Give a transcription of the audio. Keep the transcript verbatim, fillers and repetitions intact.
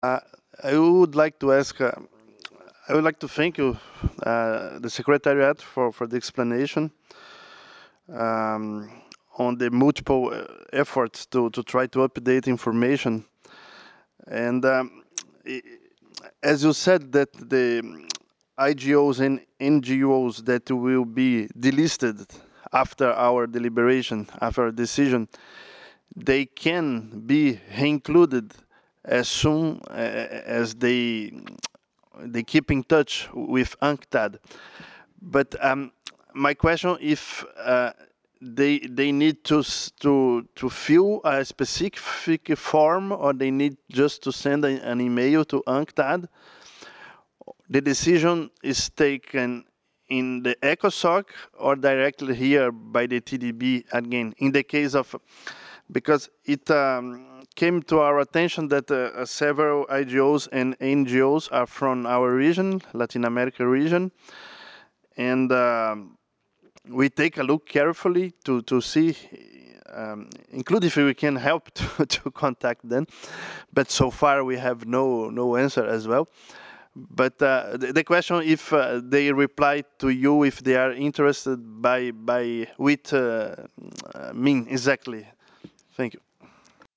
Uh, I would like to ask, uh, I would like to thank you, uh, the Secretariat, for, for the explanation um, on the multiple uh, efforts to, to try to update information. And um, i- as you said, that the I G Os and N G Os that will be delisted after our deliberation, after our decision, they can be included as soon uh, as they they keep in touch with UNCTAD. But um, my question, if uh, they they need to s- to to fill a specific form, or they need just to send a, an email to UNCTAD, the decision is taken in the ECOSOC or directly here by the T D B again. In the case of, because it um, came to our attention that uh, uh, several I G Os and N G Os are from our region, Latin America region, and um, we take a look carefully to to see, um, include if we can help to, to contact them, but so far we have no no answer as well. But uh, the, the question, if uh, they reply to you, if they are interested by by which uh, uh, mean exactly. Thank you.